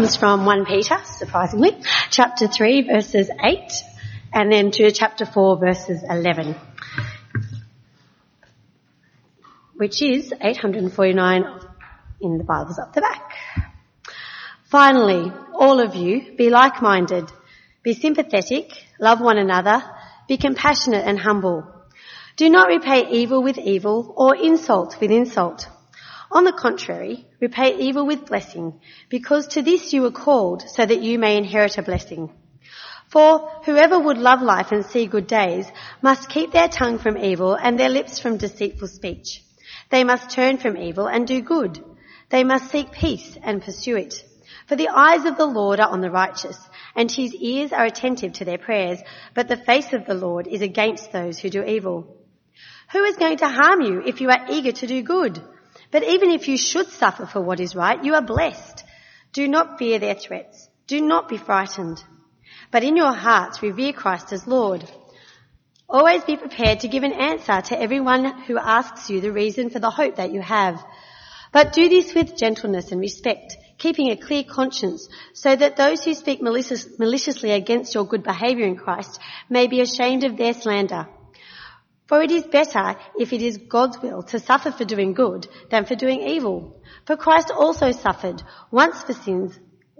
comes from 1 Peter, surprisingly, chapter 3, verses 8, and then to chapter 4, verses 11, which is 849 in the Bibles up the back. Finally, all of you, be like-minded, be sympathetic, love one another, be compassionate and humble. Do not repay evil with evil or insult with insult. On the contrary, repay evil with blessing, because to this you were called, so that you may inherit a blessing. For whoever would love life and see good days must keep their tongue from evil and their lips from deceitful speech. They must turn from evil and do good. They must seek peace and pursue it. For the eyes of the Lord are on the righteous, and his ears are attentive to their prayers, but the face of the Lord is against those who do evil. Who is going to harm you if you are eager to do good? But even if you should suffer for what is right, you are blessed. Do not fear their threats. Do not be frightened. But in your hearts revere Christ as Lord. Always be prepared to give an answer to everyone who asks you the reason for the hope that you have. But do this with gentleness and respect, keeping a clear conscience, so that those who speak maliciously against your good behaviour in Christ may be ashamed of their slander. For it is better, if it is God's will, to suffer for doing good than for doing evil. For Christ also suffered once for sins,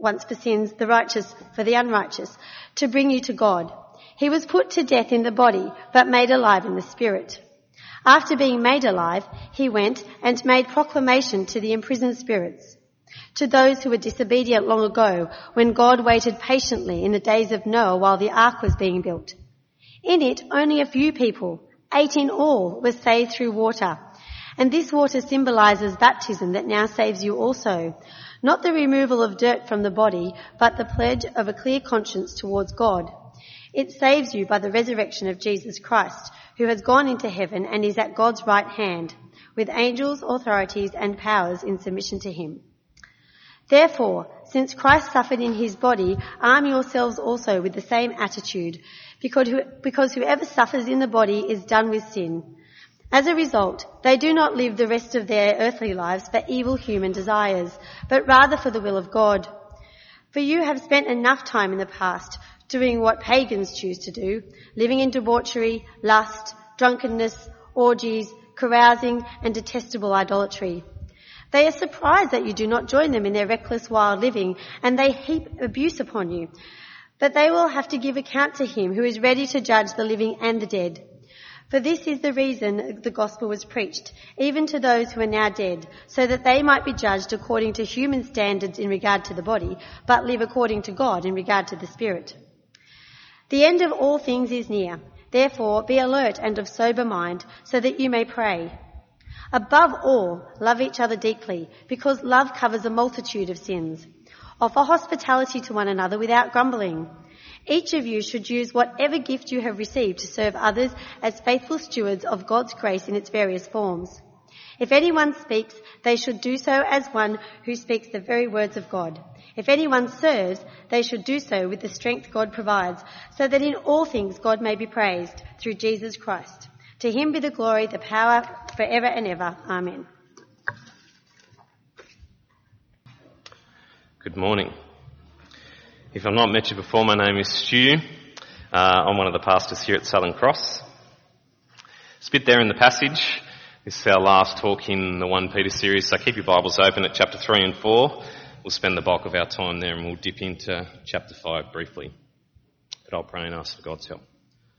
the righteous for the unrighteous, to bring you to God. He was put to death in the body, but made alive in the spirit. After being made alive, he went and made proclamation to the imprisoned spirits, to those who were disobedient long ago, when God waited patiently in the days of Noah while the ark was being built. In it, only a few people, 8 in all, were saved through water. And this water symbolises baptism that now saves you also. Not the removal of dirt from the body, but the pledge of a clear conscience towards God. It saves you by the resurrection of Jesus Christ, who has gone into heaven and is at God's right hand, with angels, authorities and powers in submission to him. Therefore, since Christ suffered in his body, arm yourselves also with the same attitude, because whoever suffers in the body is done with sin. As a result, they do not live the rest of their earthly lives for evil human desires, but rather for the will of God. For you have spent enough time in the past doing what pagans choose to do, living in debauchery, lust, drunkenness, orgies, carousing and detestable idolatry. They are surprised that you do not join them in their reckless wild living, and they heap abuse upon you. But they will have to give account to him who is ready to judge the living and the dead. For this is the reason the gospel was preached, even to those who are now dead, so that they might be judged according to human standards in regard to the body, but live according to God in regard to the spirit. The end of all things is near. Therefore, be alert and of sober mind, so that you may pray. Above all, love each other deeply, because love covers a multitude of sins. Offer hospitality to one another without grumbling. Each of you should use whatever gift you have received to serve others as faithful stewards of God's grace in its various forms. If anyone speaks, they should do so as one who speaks the very words of God. If anyone serves, they should do so with the strength God provides, so that in all things God may be praised through Jesus Christ. To him be the glory, the power, forever and ever. Amen. Good morning. If I've not met you before, my name is Stu. I'm one of the pastors here at Southern Cross. It's a bit there in the passage. This is our last talk in the 1 Peter series, so keep your Bibles open at chapter 3 and 4. We'll spend the bulk of our time there and we'll dip into chapter 5 briefly. But I'll pray and ask for God's help.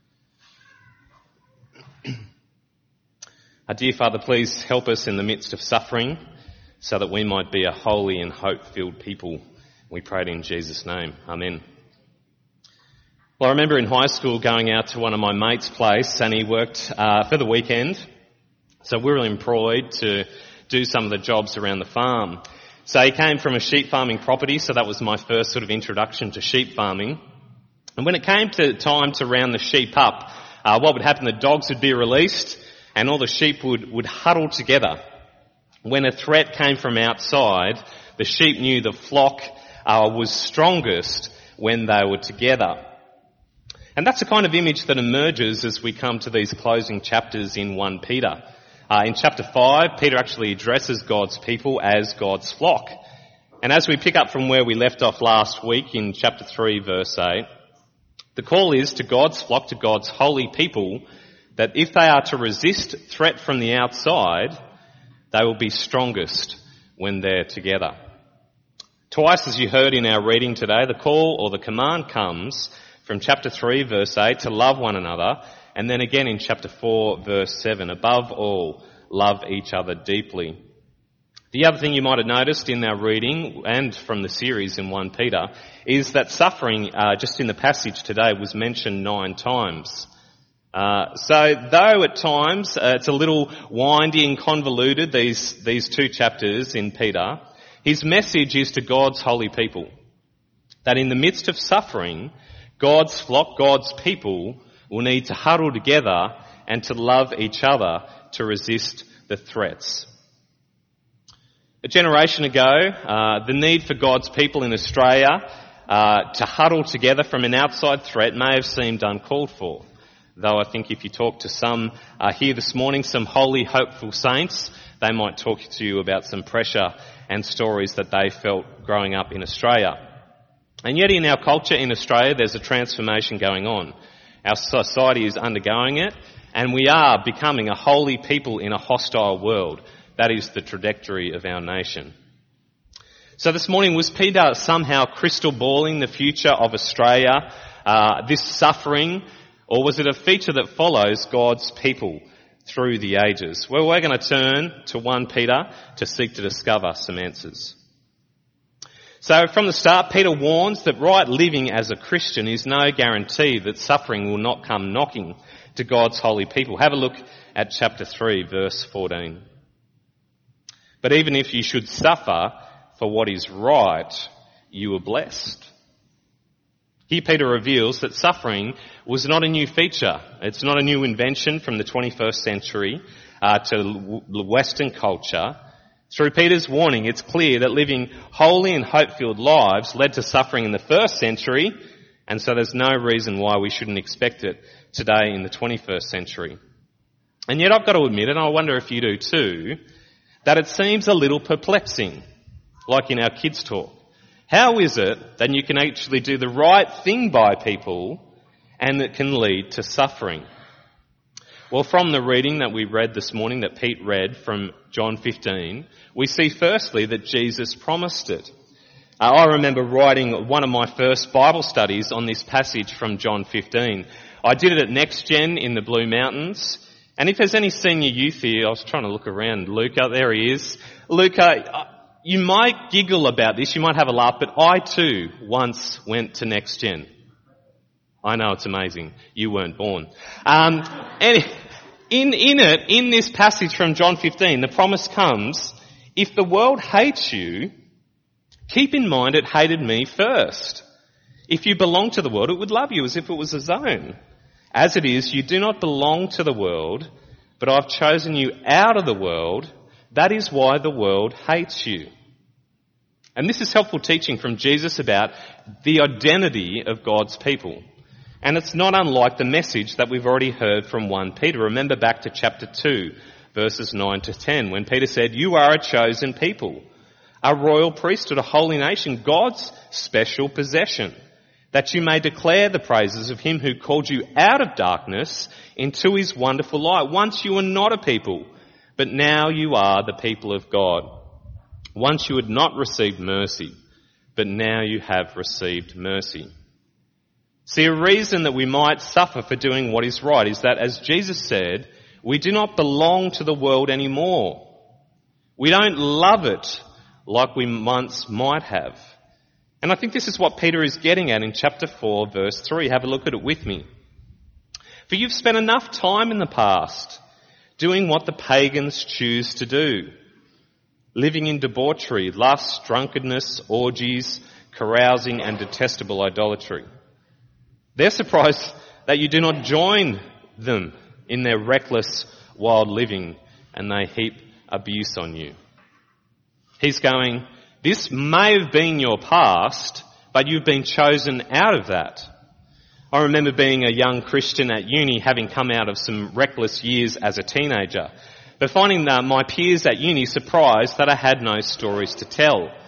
Our dear Father, please help us in the midst of suffering so that we might be a holy and hope-filled people. We pray it in Jesus' name. Amen. Well, I remember in high school going out to one of my mates' place and he worked for the weekend. So we were employed to do some of the jobs around the farm. So he came from a sheep farming property, so that was my first sort of introduction to sheep farming. And when it came to time to round the sheep up, what would happen, the dogs would be released and all the sheep would huddle together. When a threat came from outside, the sheep knew the flock was strongest when they were together. And that's the kind of image that emerges as we come to these closing chapters in 1 Peter. In chapter 5, Peter actually addresses God's people as God's flock. And as we pick up from where we left off last week in chapter 3, verse 8, the call is to God's flock, to God's holy people, that if they are to resist threat from the outside, they will be strongest when they're together. Twice, as you heard in our reading today, the call or the command comes from chapter 3, verse 8, to love one another, and then again in chapter 4, verse 7, above all, love each other deeply. The other thing you might have noticed in our reading and from the series in 1 Peter is that suffering, just in the passage today, was mentioned 9 times. So though at times it's a little windy and convoluted, these 2 chapters in Peter, his message is to God's holy people, that in the midst of suffering, God's flock, God's people, will need to huddle together and to love each other to resist the threats. A generation ago, the need for God's people in Australia to huddle together from an outside threat may have seemed uncalled for. Though I think if you talk to some here this morning, some holy, hopeful saints, they might talk to you about some pressure and stories that they felt growing up in Australia. And yet in our culture in Australia, there's a transformation going on. Our society is undergoing it, and we are becoming a holy people in a hostile world. That is the trajectory of our nation. So this morning, was Peter somehow crystal balling the future of Australia, this suffering, or was it a feature that follows God's people through the ages? Well, we're going to turn to 1 Peter to seek to discover some answers. So from the start, Peter warns that right living as a Christian is no guarantee that suffering will not come knocking to God's holy people. Have a look at chapter 3, verse 14. But even if you should suffer for what is right, you are blessed. Here Peter reveals that suffering was not a new feature. It's not a new invention from the 21st century to Western culture. Through Peter's warning, it's clear that living holy and hope-filled lives led to suffering in the 1st century, and so there's no reason why we shouldn't expect it today in the 21st century. And yet I've got to admit, and I wonder if you do too, that it seems a little perplexing, like in our kids' talk. How is it that you can actually do the right thing by people and it can lead to suffering? Well, from the reading that we read this morning, that Pete read from John 15, we see firstly that Jesus promised it. I remember writing one of my first Bible studies on this passage from John 15. I did it at Next Gen in the Blue Mountains. And if there's any senior youth here, I was trying to look around. Luca, there he is. Luca, you might giggle about this, you might have a laugh, but I too once went to Next Gen. I know, it's amazing. You weren't born. And in this passage from John 15, the promise comes, if the world hates you, keep in mind it hated me first. If you belong to the world, it would love you as if it was its own. As it is, you do not belong to the world, but I've chosen you out of the world. That is why the world hates you. And this is helpful teaching from Jesus about the identity of God's people. And it's not unlike the message that we've already heard from 1 Peter. Remember back to chapter 2, verses 9 to 10, when Peter said, you are a chosen people, a royal priesthood, a holy nation, God's special possession, that you may declare the praises of him who called you out of darkness into his wonderful light. Once you were not a people, but now you are the people of God. Once you had not received mercy, but now you have received mercy. See, a reason that we might suffer for doing what is right is that, as Jesus said, we do not belong to the world anymore. We don't love it like we once might have. And I think this is what Peter is getting at in chapter 4, verse 3. Have a look at it with me. For you've spent enough time in the past doing what the pagans choose to do, living in debauchery, lust, drunkenness, orgies, carousing, and detestable idolatry. They're surprised that you do not join them in their reckless, wild living, and they heap abuse on you. He's going, this may have been your past, but you've been chosen out of that. I remember being a young Christian at uni, having come out of some reckless years as a teenager, but finding my peers at uni surprised that I had no stories to tell.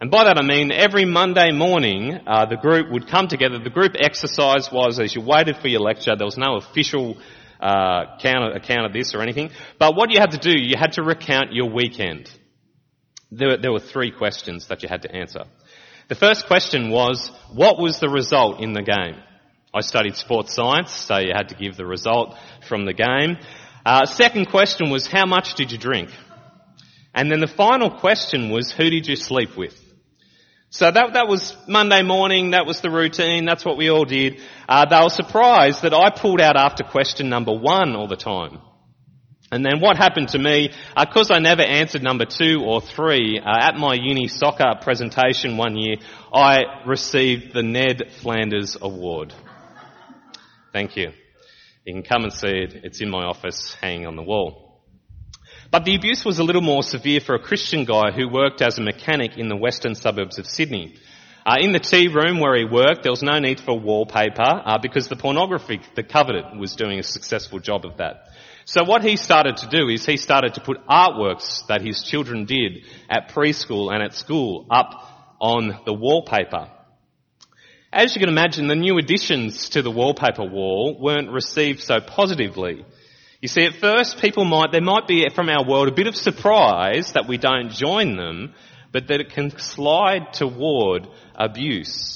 And by that I mean every Monday morning, the group would come together. The group exercise was as you waited for your lecture. There was no official account of this or anything. But what you had to do, you had to recount your weekend. There were 3 questions that you had to answer. The first question was, what was the result in the game? I studied sports science, so you had to give the result from the game. Second question was, how much did you drink? And then the final question was, who did you sleep with? So that was Monday morning, that was the routine, that's what we all did. They were surprised that I pulled out after question number 1 all the time. And then what happened to me, because I never answered number 2 or 3, at my uni soccer presentation one year, I received the Ned Flanders Award. Thank you. You can come and see it. It's in my office, hanging on the wall. But the abuse was a little more severe for a Christian guy who worked as a mechanic in the western suburbs of Sydney. In the tea room where he worked, there was no need for wallpaper because the pornography that covered it was doing a successful job of that. So what he started to do is he started to put artworks that his children did at preschool and at school up on the wallpaper. As you can imagine, the new additions to the wallpaper wall weren't received so positively. You see, at first, there might be from our world a bit of surprise that we don't join them, but that it can slide toward abuse.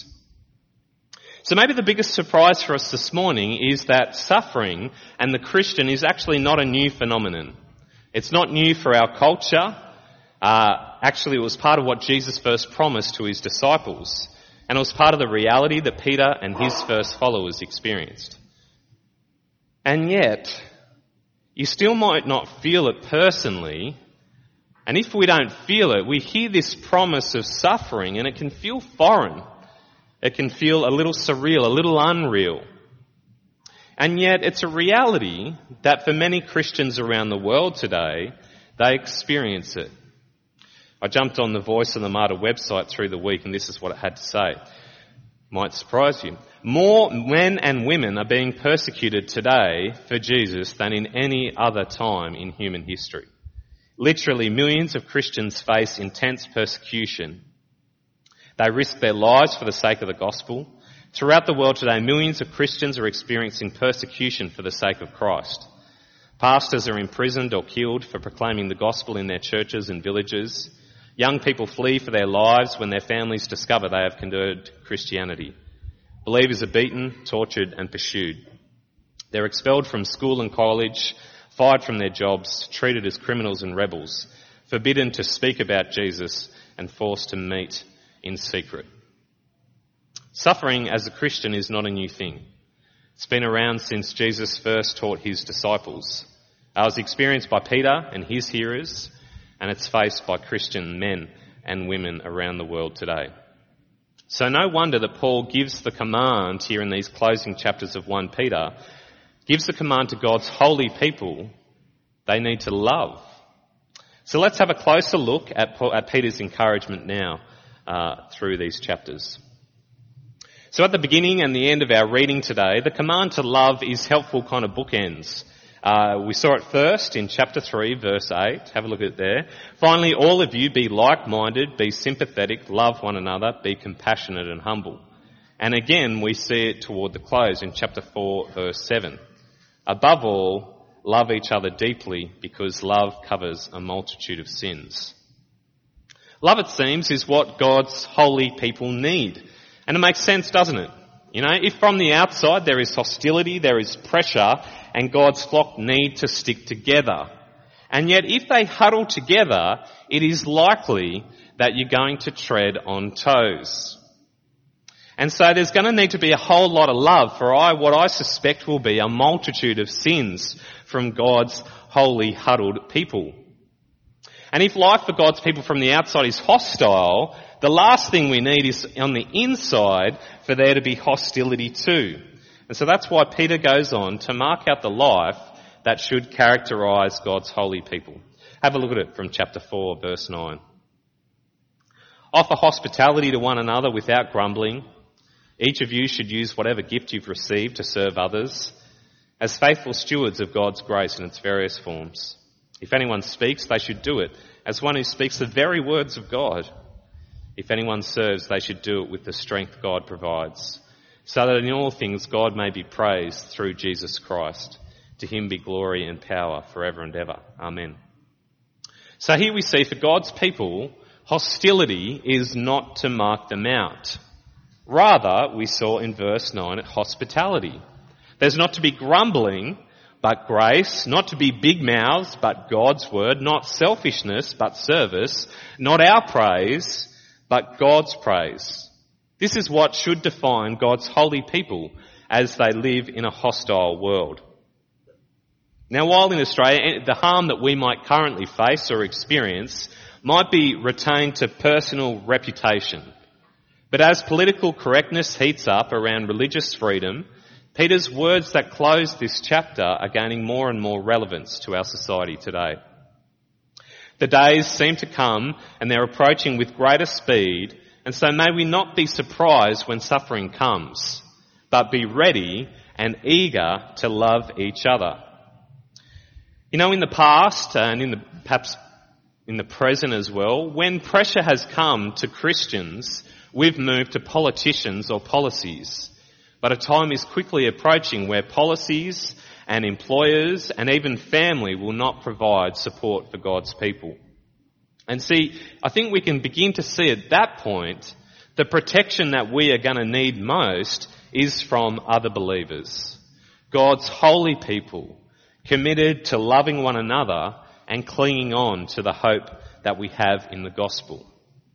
So maybe the biggest surprise for us this morning is that suffering and the Christian is actually not a new phenomenon. It's not new for our culture. Actually, it was part of what Jesus first promised to his disciples. And it was part of the reality that Peter and his first followers experienced. And yet, you still might not feel it personally. And if we don't feel it, we hear this promise of suffering and it can feel foreign. It can feel a little surreal, a little unreal. And yet it's a reality that for many Christians around the world today, they experience it. I jumped on the Voice of the Martyr website through the week and this is what it had to say. Might surprise you. More men and women are being persecuted today for Jesus than in any other time in human history. Literally, millions of Christians face intense persecution. They risk their lives for the sake of the gospel. Throughout the world today, millions of Christians are experiencing persecution for the sake of Christ. Pastors are imprisoned or killed for proclaiming the gospel in their churches and villages. Young people flee for their lives when their families discover they have converted to Christianity. Believers are beaten, tortured and pursued. They're expelled from school and college, fired from their jobs, treated as criminals and rebels, forbidden to speak about Jesus and forced to meet in secret. Suffering as a Christian is not a new thing. It's been around since Jesus first taught his disciples. It was experienced by Peter and his hearers, and it's faced by Christian men and women around the world today. So no wonder that Paul gives the command here in these closing chapters of 1 Peter, gives the command to God's holy people they need to love. So let's have a closer look at Peter's encouragement now through these chapters. So at the beginning and the end of our reading today, the command to love is helpful kind of bookends. We saw it first in chapter 3, verse 8. Have a look at it there. Finally, all of you be like-minded, be sympathetic, love one another, be compassionate and humble. And again, we see it toward the close in chapter 4, verse 7. Above all, love each other deeply because love covers a multitude of sins. Love, it seems, is what God's holy people need. And it makes sense, doesn't it? You know, if from the outside there is hostility, there is pressure, and God's flock need to stick together. And yet if they huddle together, it is likely that you're going to tread on toes. And so there's going to need to be a whole lot of love for what I suspect will be a multitude of sins from God's holy huddled people. And if life for God's people from the outside is hostile, the last thing we need is on the inside for there to be hostility too. And so that's why Peter goes on to mark out the life that should characterise God's holy people. Have a look at it from chapter 4, verse 9. Offer hospitality to one another without grumbling. Each of you should use whatever gift you've received to serve others as faithful stewards of God's grace in its various forms. If anyone speaks, they should do it as one who speaks the very words of God. If anyone serves, they should do it with the strength God provides, so that in all things God may be praised through Jesus Christ. To him be glory and power forever and ever. Amen. So here we see for God's people, hostility is not to mark them out. Rather, we saw in verse 9, hospitality. There's not to be grumbling, but grace, not to be big mouths, but God's word, not selfishness, but service, not our praise, but God's praise. This is what should define God's holy people as they live in a hostile world. Now, while in Australia, the harm that we might currently face or experience might be retained to personal reputation. But as political correctness heats up around religious freedom, Peter's words that close this chapter are gaining more and more relevance to our society today. The days seem to come and they're approaching with greater speed, and so may we not be surprised when suffering comes, but be ready and eager to love each other. You know, in the past and perhaps in the present as well, when pressure has come to Christians, we've moved to politicians or policies. But a time is quickly approaching where policies and employers and even family will not provide support for God's people. And see, I think we can begin to see at that point the protection that we are going to need most is from other believers. God's holy people, committed to loving one another and clinging on to the hope that we have in the gospel.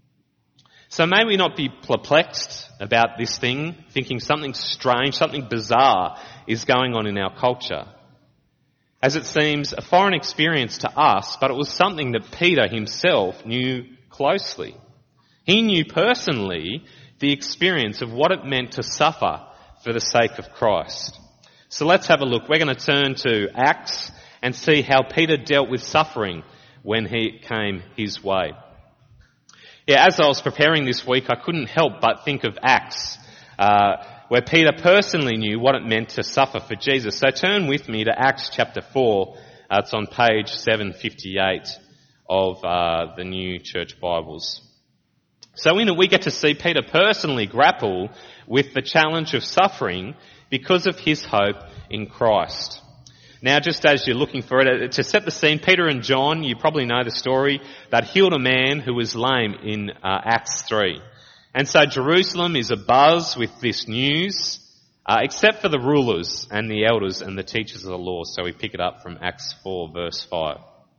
So may we not be perplexed about this thing, thinking something strange, something bizarre is going on in our culture. As it seems a foreign experience to us, but it was something that Peter himself knew closely. He knew personally the experience of what it meant to suffer for the sake of Christ. So let's have a look. We're going to turn to Acts and see how Peter dealt with suffering when he came his way. Yeah, as I was preparing this week, I couldn't help but think of Acts, where Peter personally knew what it meant to suffer for Jesus. So turn with me to Acts chapter 4. It's on page 758 of the New Church Bibles. So in it, we get to see Peter personally grapple with the challenge of suffering because of his hope in Christ. Now, just as you're looking for it, to set the scene, Peter and John, you probably know the story, that healed a man who was lame in Acts 3. And so Jerusalem is abuzz with this news, except for the rulers and the elders and the teachers of the law. So we pick it up from Acts 4, verse 5.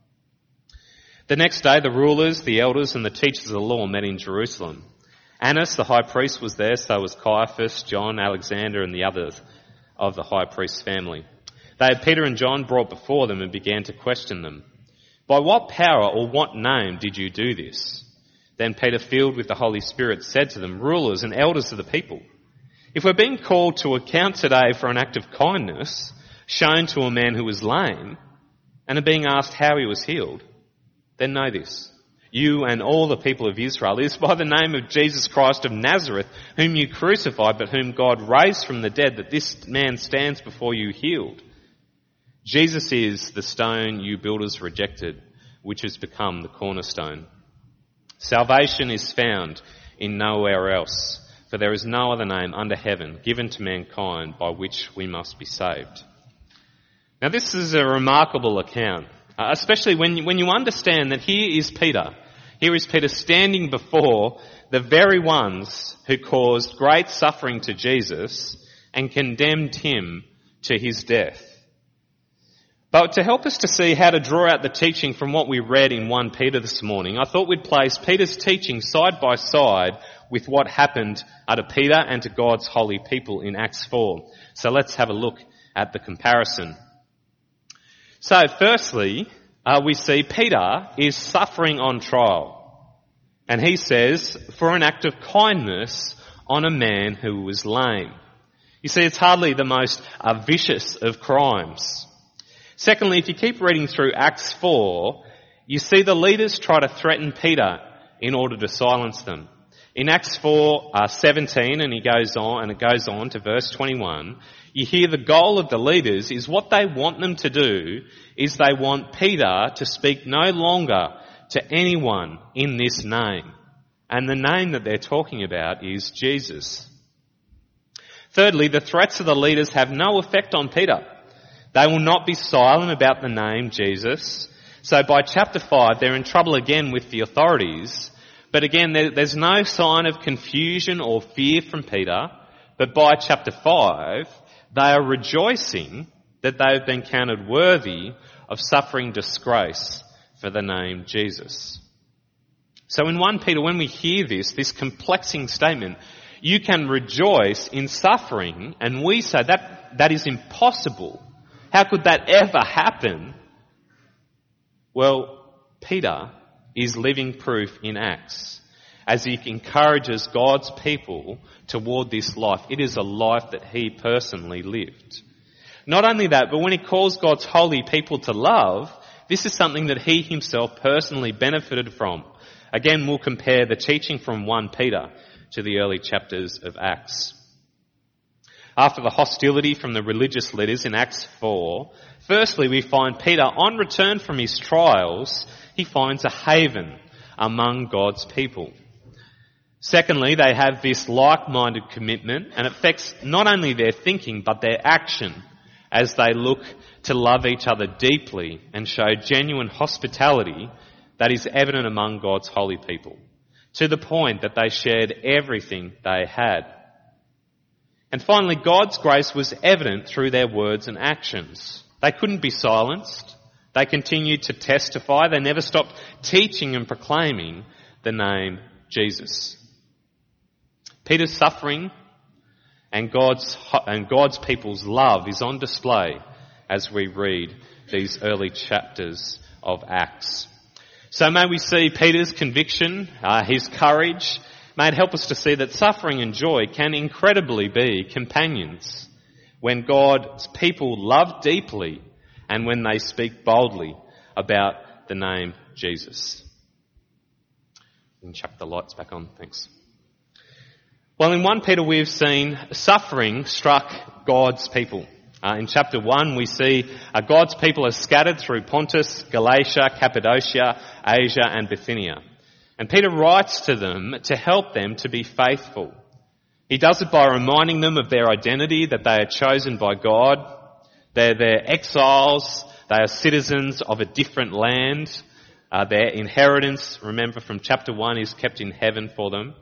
The next day, the rulers, the elders and the teachers of the law met in Jerusalem. Annas, the high priest, was there, so was Caiaphas, John, Alexander and the others of the high priest's family. They had Peter and John brought before them and began to question them. By what power or what name did you do this? Then Peter, filled with the Holy Spirit, said to them, rulers and elders of the people, if we're being called to account today for an act of kindness shown to a man who was lame and are being asked how he was healed, then know this. You and all the people of Israel, it is by the name of Jesus Christ of Nazareth, whom you crucified, but whom God raised from the dead, that this man stands before you healed. Jesus is the stone you builders rejected, which has become the cornerstone. Salvation is found in nowhere else, for there is no other name under heaven given to mankind by which we must be saved. Now this is a remarkable account, especially when you understand that here is Peter standing before the very ones who caused great suffering to Jesus and condemned him to his death. But to help us to see how to draw out the teaching from what we read in 1 Peter this morning, I thought we'd place Peter's teaching side by side with what happened to Peter and to God's holy people in Acts 4. So let's have a look at the comparison. So firstly, we see Peter is suffering on trial. And he says, for an act of kindness on a man who was lame. You see, it's hardly the most vicious of crimes. Secondly, if you keep reading through Acts 4, you see the leaders try to threaten Peter in order to silence them. In Acts 4:17, and it goes on to verse 21, you hear the goal of the leaders is what they want them to do is they want Peter to speak no longer to anyone in this name. And the name that they're talking about is Jesus. Thirdly, the threats of the leaders have no effect on Peter. They will not be silent about the name Jesus. So by chapter 5, they're in trouble again with the authorities. But again, there's no sign of confusion or fear from Peter. But by chapter 5, they are rejoicing that they have been counted worthy of suffering disgrace for the name Jesus. So in 1 Peter, when we hear this complexing statement, you can rejoice in suffering, and we say that is impossible. How could that ever happen? Well, Peter is living proof in Acts as he encourages God's people toward this life. It is a life that he personally lived. Not only that, but when he calls God's holy people to love, this is something that he himself personally benefited from. Again, we'll compare the teaching from 1 Peter to the early chapters of Acts. After the hostility from the religious leaders in Acts 4, firstly we find Peter, on return from his trials, he finds a haven among God's people. Secondly, they have this like-minded commitment, and it affects not only their thinking but their action as they look to love each other deeply and show genuine hospitality that is evident among God's holy people, to the point that they shared everything they had. And finally, God's grace was evident through their words and actions. They couldn't be silenced. They continued to testify. They never stopped teaching and proclaiming the name Jesus. Peter's suffering and God's people's love is on display as we read these early chapters of Acts. So may we see Peter's conviction, his courage. May it help us to see that suffering and joy can incredibly be companions when God's people love deeply and when they speak boldly about the name Jesus. You can chuck the lights back on, thanks. Well, in 1 Peter we've seen suffering struck God's people. In chapter 1 we see God's people are scattered through Pontus, Galatia, Cappadocia, Asia and Bithynia. And Peter writes to them to help them to be faithful. He does it by reminding them of their identity, that they are chosen by God. They're exiles. They are citizens of a different land. Their inheritance, remember from chapter 1, is kept in heaven for them.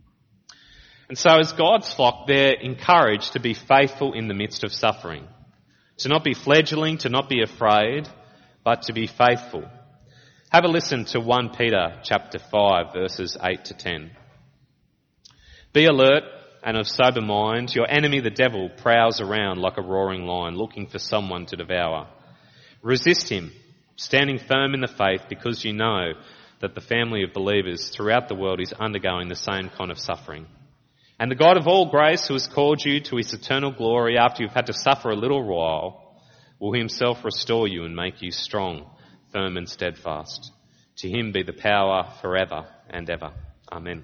And so as God's flock, they're encouraged to be faithful in the midst of suffering. To not be fledgling, to not be afraid, but to be faithful. Have a listen to 1 Peter chapter 5 verses 8 to 10. Be alert and of sober mind. Your enemy the devil prowls around like a roaring lion looking for someone to devour. Resist him, standing firm in the faith, because you know that the family of believers throughout the world is undergoing the same kind of suffering. And the God of all grace, who has called you to his eternal glory after you've had to suffer a little while, will himself restore you and make you strong, firm and steadfast. To him be the power forever and ever. Amen.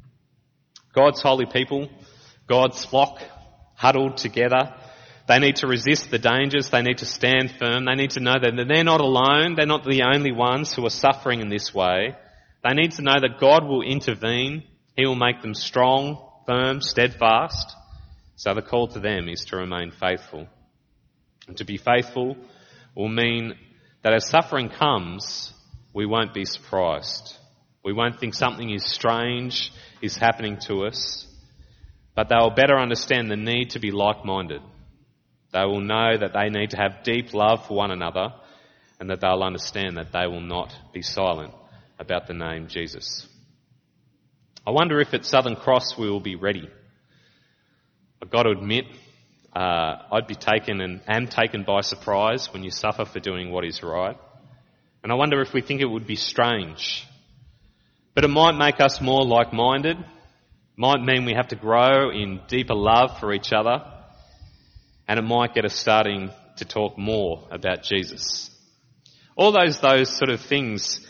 God's holy people, God's flock, huddled together, they need to resist the dangers, they need to stand firm, they need to know that they're not alone, they're not the only ones who are suffering in this way. They need to know that God will intervene, he will make them strong, firm, steadfast. So the call to them is to remain faithful. And to be faithful will mean that as suffering comes, we won't be surprised. We won't think something is strange is happening to us, but they will better understand the need to be like-minded. They will know that they need to have deep love for one another, and that they'll understand that they will not be silent about the name Jesus. I wonder if at Southern Cross we will be ready. I've got to admit, I'd be taken and am taken by surprise when you suffer for doing what is right. And I wonder if we think it would be strange. But it might make us more like-minded, might mean we have to grow in deeper love for each other, and it might get us starting to talk more about Jesus. All those sort of things,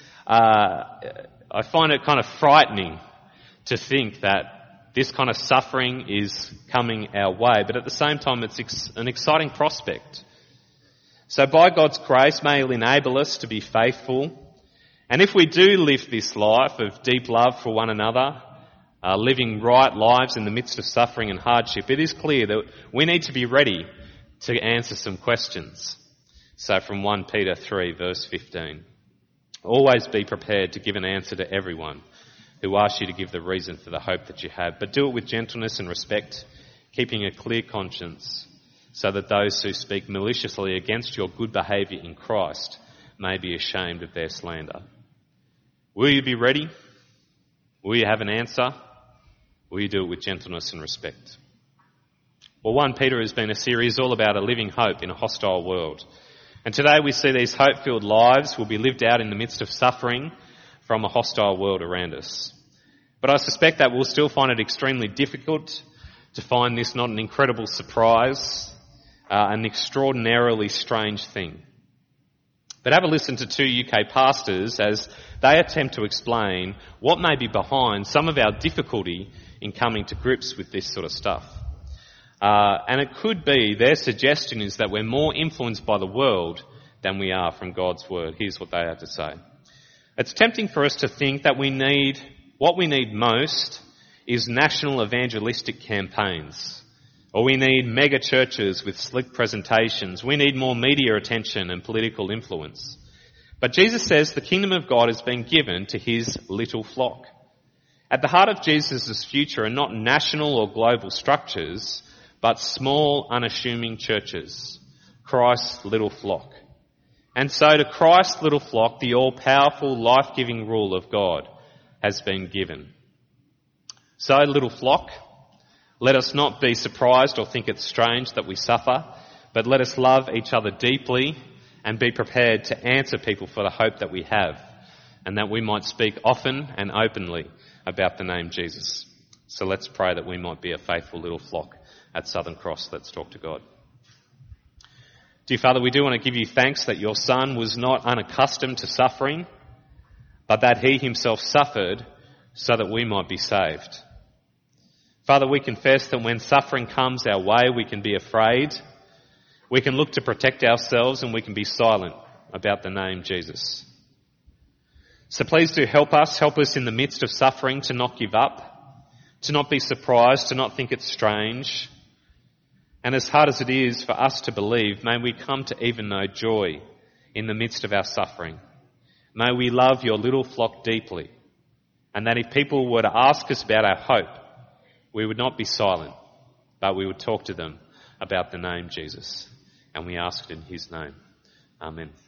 I find it kind of frightening to think that this kind of suffering is coming our way, but at the same time it's an exciting prospect. So by God's grace, may He enable us to be faithful And if we do live this life of deep love for one another, living right lives in the midst of suffering and hardship, it is clear that we need to be ready to answer some questions. So from 1 Peter 3 verse 15, always be prepared to give an answer to everyone who asks you to give the reason for the hope that you have, but do it with gentleness and respect, keeping a clear conscience, so that those who speak maliciously against your good behaviour in Christ may be ashamed of their slander. Will you be ready? Will you have an answer? Will you do it with gentleness and respect? Well, 1 Peter has been a series all about a living hope in a hostile world. And today we see these hope-filled lives will be lived out in the midst of suffering from a hostile world around us. But I suspect that we'll still find it extremely difficult to find this not an incredible surprise, an extraordinarily strange thing. But have a listen to two UK pastors as they attempt to explain what may be behind some of our difficulty in coming to grips with this sort of stuff. And it could be, their suggestion is that we're more influenced by the world than we are from God's word. Here's what they have to say. It's tempting for us to think that what we need most is national evangelistic campaigns. Or we need mega churches with slick presentations. We need more media attention and political influence. But Jesus says the kingdom of God has been given to his little flock. At the heart of Jesus' future are not national or global structures, but small, unassuming churches. Christ's little flock. And so to Christ's little flock, the all-powerful, life-giving rule of God has been given. So, little flock, let us not be surprised or think it's strange that we suffer, but let us love each other deeply and be prepared to answer people for the hope that we have, and that we might speak often and openly about the name Jesus. So let's pray that we might be a faithful little flock at Southern Cross. Let's talk to God. Dear Father, we do want to give you thanks that your Son was not unaccustomed to suffering, but that he himself suffered so that we might be saved. Father, we confess that when suffering comes our way, we can be afraid, we can look to protect ourselves, and we can be silent about the name Jesus. So please do help us in the midst of suffering to not give up, to not be surprised, to not think it's strange. And as hard as it is for us to believe, may we come to even know joy in the midst of our suffering. May we love your little flock deeply, and that if people were to ask us about our hope, we would not be silent, but we would talk to them about the name Jesus. And we ask it in his name. Amen.